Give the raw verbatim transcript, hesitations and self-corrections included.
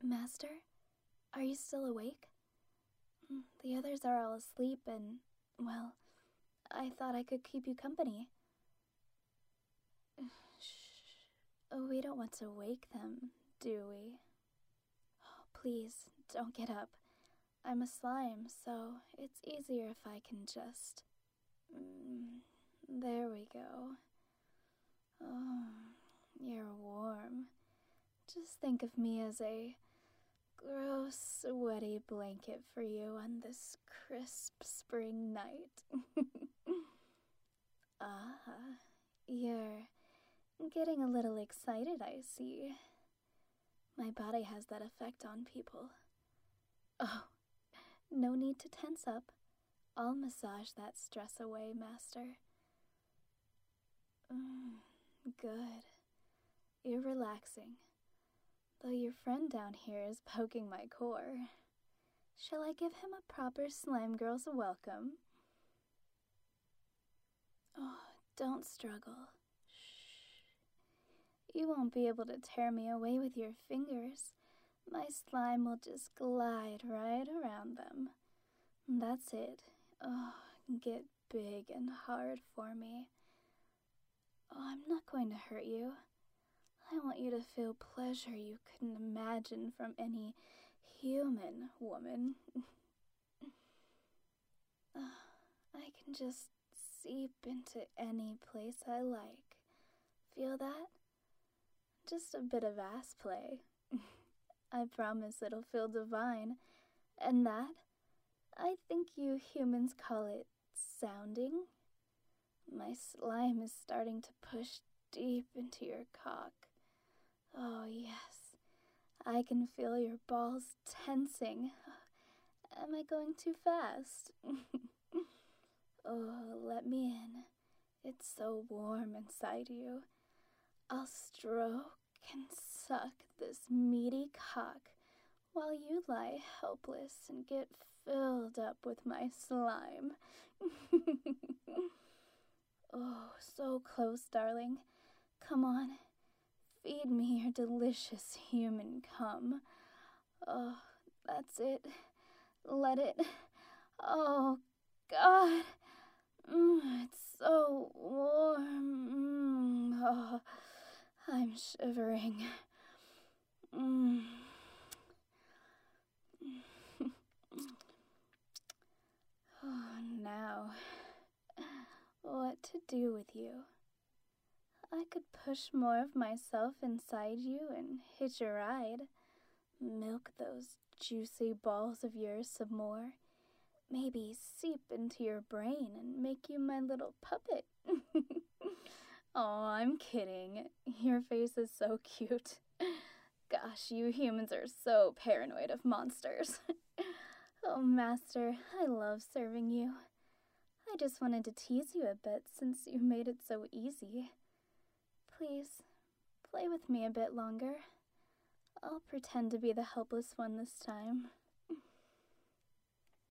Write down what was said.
Master, are you still awake? The others are all asleep and, well, I thought I could keep you company. Shh. Oh, we don't want to wake them, do we? Oh, please, don't get up. I'm a slime, so it's easier if I can just... Mm, there we go. Oh, you're warm. Just think of me as a gross, sweaty blanket for you on this crisp spring night. Ah, you're getting a little excited, I see. My body has that effect on people. Oh, no need to tense up. I'll massage that stress away, Master. Mm, good. You're relaxing. Though your friend down here is poking my core. Shall I give him a proper slime girl's welcome? Oh, don't struggle. Shh. You won't be able to tear me away with your fingers. My slime will just glide right around them. That's it. Oh, get big and hard for me. Oh, I'm not going to hurt you. I want you to feel pleasure you couldn't imagine from any human woman. uh, I can just seep into any place I like. Feel that? Just a bit of ass play. I promise it'll feel divine. And that, I think you humans call it sounding. My slime is starting to push deep into your cock. Oh, yes. I can feel your balls tensing. Am I going too fast? Oh, let me in. It's so warm inside you. I'll stroke and suck this meaty cock while you lie helpless and get filled up with my slime. Oh, so close, darling. Come on. Feed me your delicious human cum. Oh, that's it. Let it. Oh, God. Mm, it's so warm. Mm, oh, I'm shivering. Mm. Oh, now, what to do with you? I could push more of myself inside you and hitch a ride. Milk those juicy balls of yours some more. Maybe seep into your brain and make you my little puppet. Oh, I'm kidding. Your face is so cute. Gosh, you humans are so paranoid of monsters. Oh, Master, I love serving you. I just wanted to tease you a bit since you made it so easy. Please, play with me a bit longer. I'll pretend to be the helpless one this time.